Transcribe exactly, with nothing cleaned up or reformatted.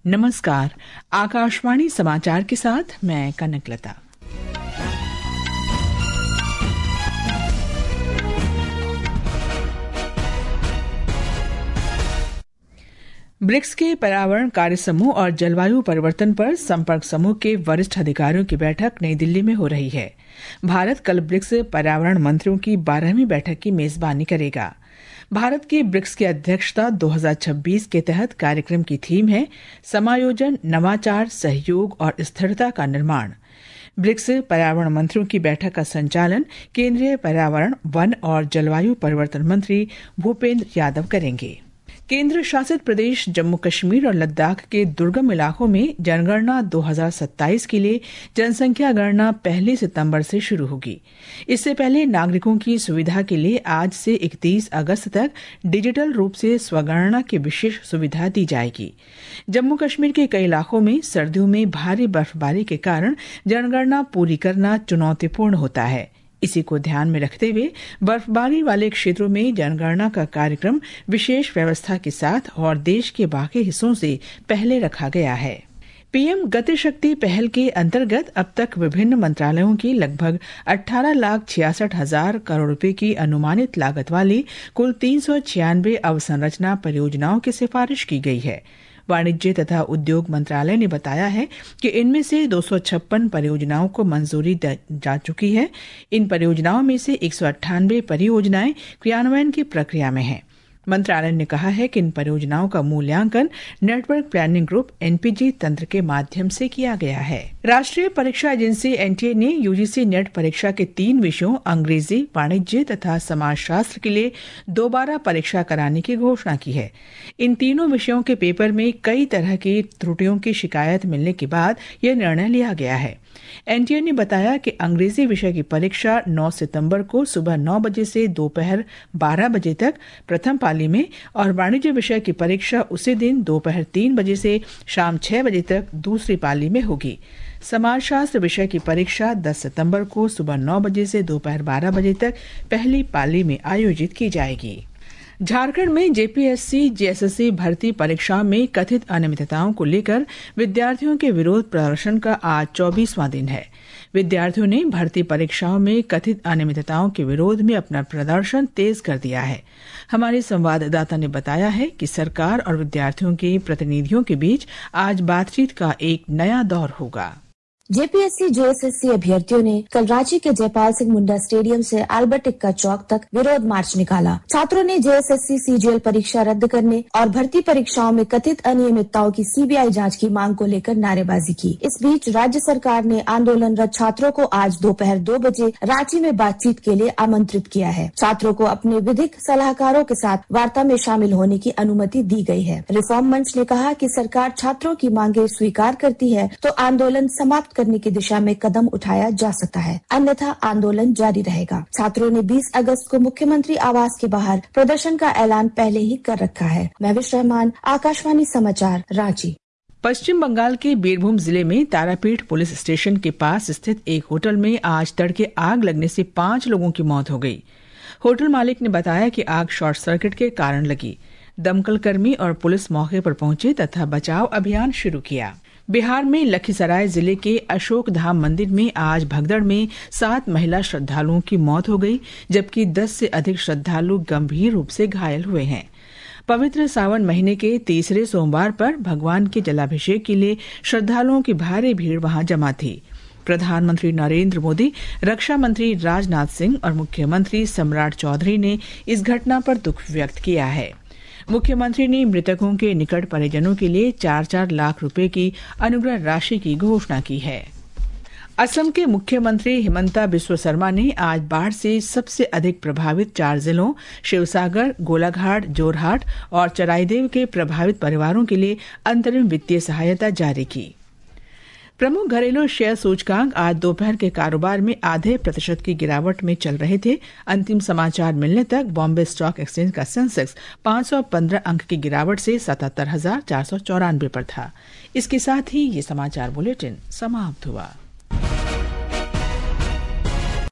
नमस्कार, आकाशवाणी समाचार के साथ मैं कनकलता। ब्रिक्स के पर्यावरण कार्य समूह और जलवायु परिवर्तन पर संपर्क समूह के वरिष्ठ अधिकारियों की बैठक नई दिल्ली में हो रही है। भारत कल ब्रिक्स पर्यावरण मंत्रियों की बारहवीं बैठक की मेजबानी करेगा। भारत की ब्रिक्स की अध्यक्षता दो हज़ार छब्बीस के तहत कार्यक्रम की थीम है समायोजन, नवाचार, सहयोग और स्थिरता का निर्माण। ब्रिक्स पर्यावरण मंत्रियों की बैठक का संचालन केंद्रीय पर्यावरण, वन और जलवायु परिवर्तन मंत्री भूपेंद्र यादव करेंगे। केंद्र शासित प्रदेश जम्मू कश्मीर और लद्दाख के दुर्गम इलाकों में जनगणना दो हज़ार सत्ताईस के लिए जनसंख्या गणना पहली सितंबर से शुरू होगी। इससे पहले नागरिकों की सुविधा के लिए आज से इकतीस अगस्त तक डिजिटल रूप से स्वगणना की विशेष सुविधा दी जाएगी। जम्मू कश्मीर के कई इलाकों में सर्दियों में भारी बर्फबारी के कारण जनगणना पूरी करना चुनौतीपूर्ण होता है। इसी को ध्यान में रखते हुए बर्फबारी वाले क्षेत्रों में जनगणना का कार्यक्रम विशेष व्यवस्था के साथ और देश के बाकी हिस्सों से पहले रखा गया है। पीएम गति शक्ति पहल के अंतर्गत अब तक विभिन्न मंत्रालयों की लगभग अठारह लाख छियासठ हजार करोड़ रुपए की अनुमानित लागत वाली कुल तीन सौ छियानवे अवसंरचना परियोजनाओं की सिफारिश की गई है। वाणिज्य तथा उद्योग मंत्रालय ने बताया है कि इनमें से दो सौ छप्पन परियोजनाओं को मंजूरी जा चुकी है। इन परियोजनाओं में से एक सौ अट्ठानवे परियोजनाएं क्रियान्वयन की प्रक्रिया में हैं। मंत्रालय ने कहा है कि इन परियोजनाओं का मूल्यांकन नेटवर्क प्लानिंग ग्रुप एनपीजी तंत्र के माध्यम से किया गया है। राष्ट्रीय परीक्षा एजेंसी एनटीए ने यूजीसी नेट परीक्षा के तीन विषयों अंग्रेजी, वाणिज्य तथा समाजशास्त्र के लिए दोबारा परीक्षा कराने की घोषणा की है। इन तीनों विषयों के पेपर में कई तरह की त्रुटियों की शिकायत मिलने के बाद यह निर्णय लिया गया है। एनटीए ने बताया कि अंग्रेजी विषय की परीक्षा नौ सितंबर को सुबह नौ बजे से दोपहर बारह बजे तक प्रथम पाली में और वाणिज्य विषय की परीक्षा उसी दिन दोपहर तीन बजे से शाम छह बजे तक दूसरी पाली में होगी। समाजशास्त्र विषय की परीक्षा दस सितंबर को सुबह नौ बजे से दोपहर बारह बजे तक पहली पाली में आयोजित की जाएगी। झारखंड में जेपीएससी जेएसएससी भर्ती परीक्षा में कथित अनियमितताओं को लेकर विद्यार्थियों के विरोध प्रदर्शन का आज चौबीसवां दिन है। विद्यार्थियों ने भर्ती परीक्षाओं में कथित अनियमितताओं के विरोध में अपना प्रदर्शन तेज कर दिया है। हमारे संवाददाता ने बताया है कि सरकार और विद्यार्थियों के प्रतिनिधियों के बीच आज बातचीत का एक नया दौर होगा। जेपीएससी जेएसएससी अभ्यर्थियों ने कल रांची के जयपाल सिंह मुंडा स्टेडियम से अल्बर्ट एक्का चौक तक विरोध मार्च निकाला। छात्रों ने जेएसएससी सीजीएल परीक्षा रद्द करने और भर्ती परीक्षाओं में कथित अनियमितताओं की सीबीआई जांच की मांग को लेकर नारेबाजी की। इस बीच राज्य सरकार ने आंदोलनरत छात्रों को आज दोपहर दो बजे रांची में बातचीत के लिए आमंत्रित किया है। छात्रों को अपने विधिक सलाहकारों के साथ वार्ता में शामिल होने की अनुमति दी गई है। रिफॉर्म मंच ने कहा कि सरकार छात्रों की मांगे स्वीकार करती है तो आंदोलन समाप्त करने की दिशा में कदम उठाया जा सकता है, अन्यथा आंदोलन जारी रहेगा। छात्रों ने बीस अगस्त को मुख्यमंत्री आवास के बाहर प्रदर्शन का ऐलान पहले ही कर रखा है। महविश रहमान, आकाशवाणी समाचार, रांची। पश्चिम बंगाल के बीरभूम जिले में तारापीठ पुलिस स्टेशन के पास स्थित एक होटल में आज तड़के आग लगने से पांच लोगों की मौत हो गई। होटल मालिक ने बताया कि आग शॉर्ट सर्किट के कारण लगी। दमकल कर्मी और पुलिस मौके पर पहुंचे तथा बचाव अभियान शुरू किया। बिहार में लखीसराय जिले के अशोक धाम मंदिर में आज भगदड़ में सात महिला श्रद्धालुओं की मौत हो गई, जबकि दस से अधिक श्रद्धालु गंभीर रूप से घायल हुए हैं। पवित्र सावन महीने के तीसरे सोमवार पर भगवान के जलाभिषेक के लिए श्रद्धालुओं की भारी भीड़ वहां जमा थी। प्रधानमंत्री नरेंद्र मोदी, रक्षा मंत्री राजनाथ सिंह और मुख्यमंत्री सम्राट चौधरी ने इस घटना पर दुख व्यक्त किया है। मुख्यमंत्री ने मृतकों के निकट परिजनों के लिए चार चार लाख रुपए की अनुग्रह राशि की घोषणा की है। असम के मुख्यमंत्री हिमंता बिस्वा शर्मा ने आज बाढ़ से सबसे अधिक प्रभावित चार जिलों शिवसागर, गोलाघाट, जोरहाट और चराईदेव के प्रभावित परिवारों के लिए अंतरिम वित्तीय सहायता जारी की। प्रमुख घरेलू शेयर सूचकांक आज दोपहर के कारोबार में आधे प्रतिशत की गिरावट में चल रहे थे। अंतिम समाचार मिलने तक बॉम्बे स्टॉक एक्सचेंज का सेंसेक्स पांच सौ पंद्रह अंक की गिरावट से सतहत्तर हजार चार सौ चौरानवे पर था। इसके साथ ही ये समाचार बुलेटिन समाप्त हुआ।